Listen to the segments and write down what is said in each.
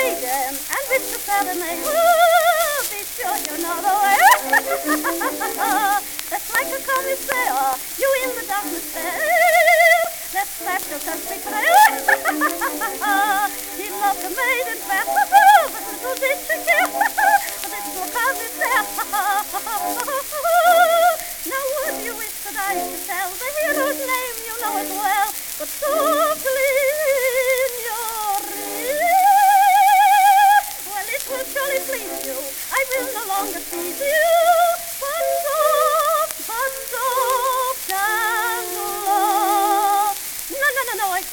maiden, and with the serenade. Ooh, be sure you know the way. That's like a commissaire, you in the darkness there. Let's flash your country trail. He loved the maiden fair, but little did she care. But it's no commissaire. Now would you wish that I could tell the hero's name, you know it well, but softly in your ear. Well, it will surely please you, I will no longer tease you, but soft and low. No, I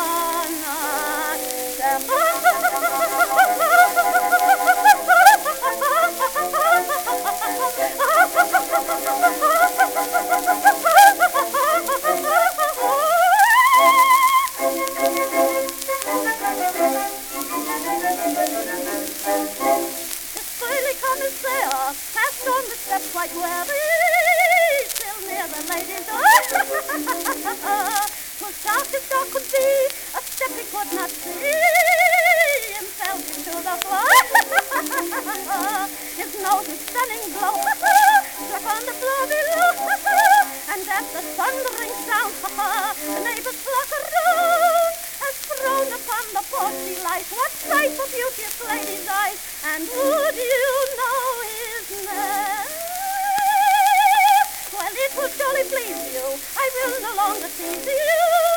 passed on the steps quite wary, till near the lady's door. 'Twas dark as dark could be, a step he could not see, and fell into the floor. His nose was stunning blow, struck on the floor below, and at the thundering sound, the neighbors flock around, as thrown upon the porch he lies. What sight for beauteous lady's eyes, and would you know his name? Well, it will surely please you, I will no longer tease you.